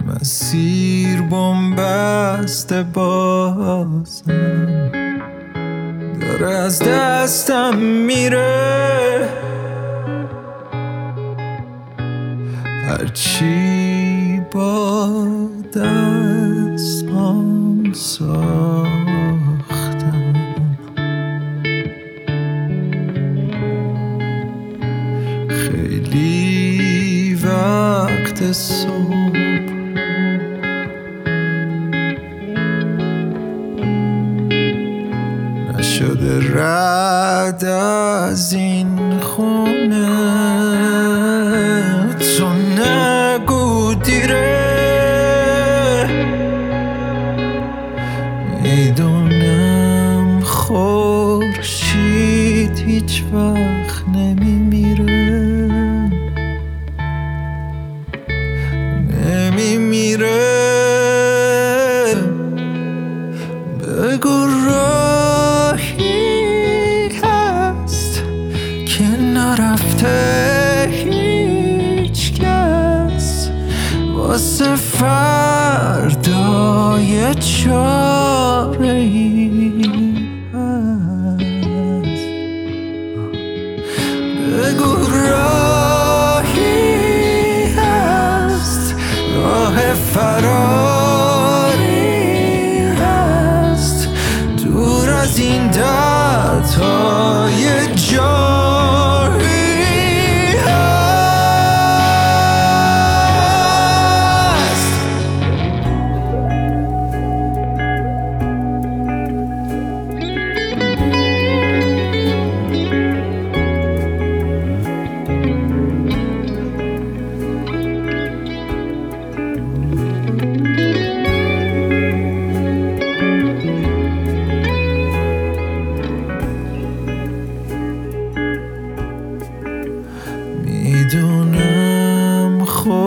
مسیر بن‌بسته بازم داره از دستم میره، هرچی با دستام ساختم خیلی وقت صبح نشده رد از این خونه، تو نگو دیره، میدونم خورشید هیچ وقت نمیمیره، نمیمیره. بگو راهی هست که نرفته هیچ کس، واسه فردای چاره‌ای هست. بگو راهی هست، راه فراری هست، دور از این دردهای جاری هست. میدونم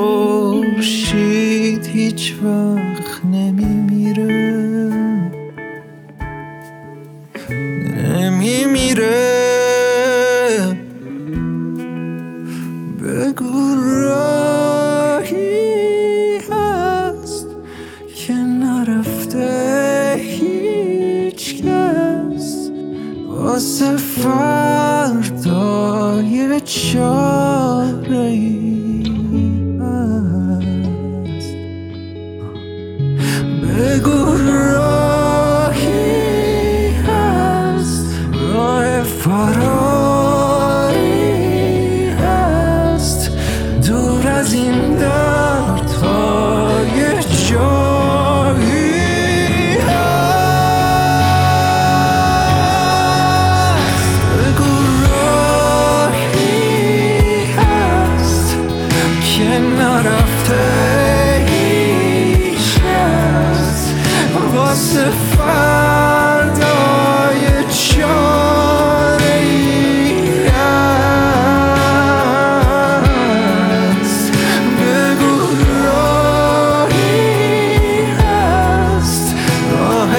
خورشید هیچ وقت نمیمیره، نمیمیره. بگو راهی هست که نرفته هیچ کس، واسه فردای چاره‌ای هست. بگو راهی هست، راه فراری هست، دور از این دردهای جایی هست. بگو راهی هست که نرفته هیچ کس، واسه فردای چاره‌ای هست. بگو راهی هست، راه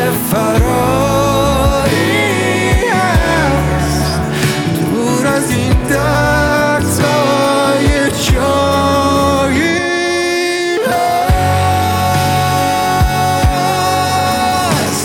فراری هست، دور از این دردهای جایی هست.